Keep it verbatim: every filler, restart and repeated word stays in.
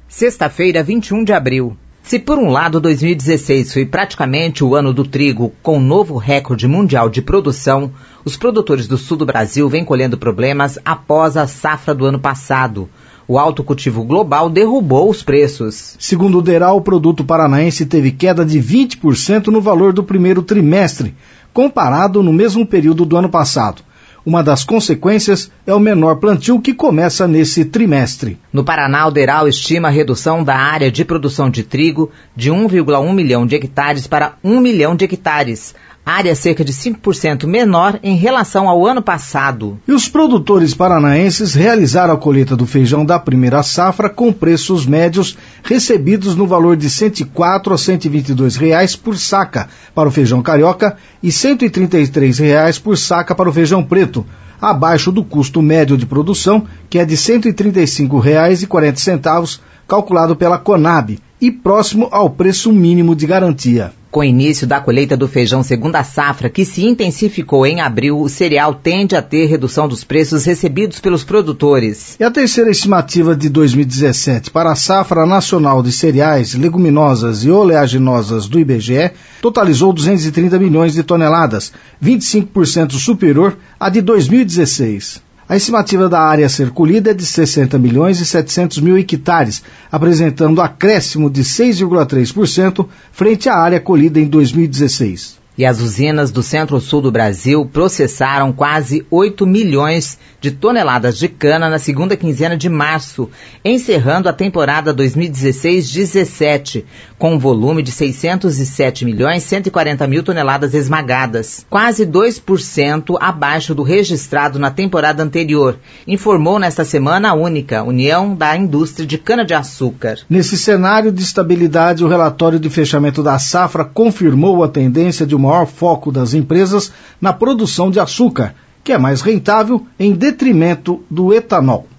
Sexta-feira, vinte e um de abril. Se por um lado dois mil e dezesseis foi praticamente o ano do trigo com novo recorde mundial de produção, os produtores do sul do Brasil vêm colhendo problemas após a safra do ano passado. O alto cultivo global derrubou os preços. Segundo o Deral, o produto paranaense teve queda de vinte por cento no valor do primeiro trimestre, comparado no mesmo período do ano passado. Uma das consequências é o menor plantio que começa nesse trimestre. No Paraná, o Deral estima a redução da área de produção de trigo de um vírgula um milhão de hectares para um milhão de hectares, área cerca de cinco por cento menor em relação ao ano passado. E os produtores paranaenses realizaram a colheita do feijão da primeira safra com preços médios recebidos no valor de cento e quatro a cento e vinte e dois reais por saca para o feijão carioca e cento e trinta e três reais por saca para o feijão preto, abaixo do custo médio de produção, que é de cento e trinta e cinco reais e quarenta centavos, calculado pela Conab, e próximo ao preço mínimo de garantia. Com o início da colheita do feijão segunda safra, que se intensificou em abril, o cereal tende a ter redução dos preços recebidos pelos produtores. E a terceira estimativa de dois mil e dezessete para a safra nacional de cereais, leguminosas e oleaginosas do I B G E totalizou duzentos e trinta milhões de toneladas, vinte e cinco por cento superior à de dois mil e dezesseis. A estimativa da área a ser colhida é de sessenta milhões e setecentos mil hectares, apresentando acréscimo de seis vírgula três por cento frente à área colhida em dois mil e dezesseis. E as usinas do centro-sul do Brasil processaram quase oito milhões de toneladas de cana na segunda quinzena de março, encerrando a temporada dois mil e dezesseis dezessete, com um volume de seiscentos e sete milhões cento e quarenta mil toneladas esmagadas, quase dois por cento abaixo do registrado na temporada anterior, informou nesta semana a única União da Indústria de Cana-de-Açúcar. Nesse cenário de estabilidade, o relatório de fechamento da safra confirmou a tendência de uma maior foco das empresas na produção de açúcar, que é mais rentável em detrimento do etanol.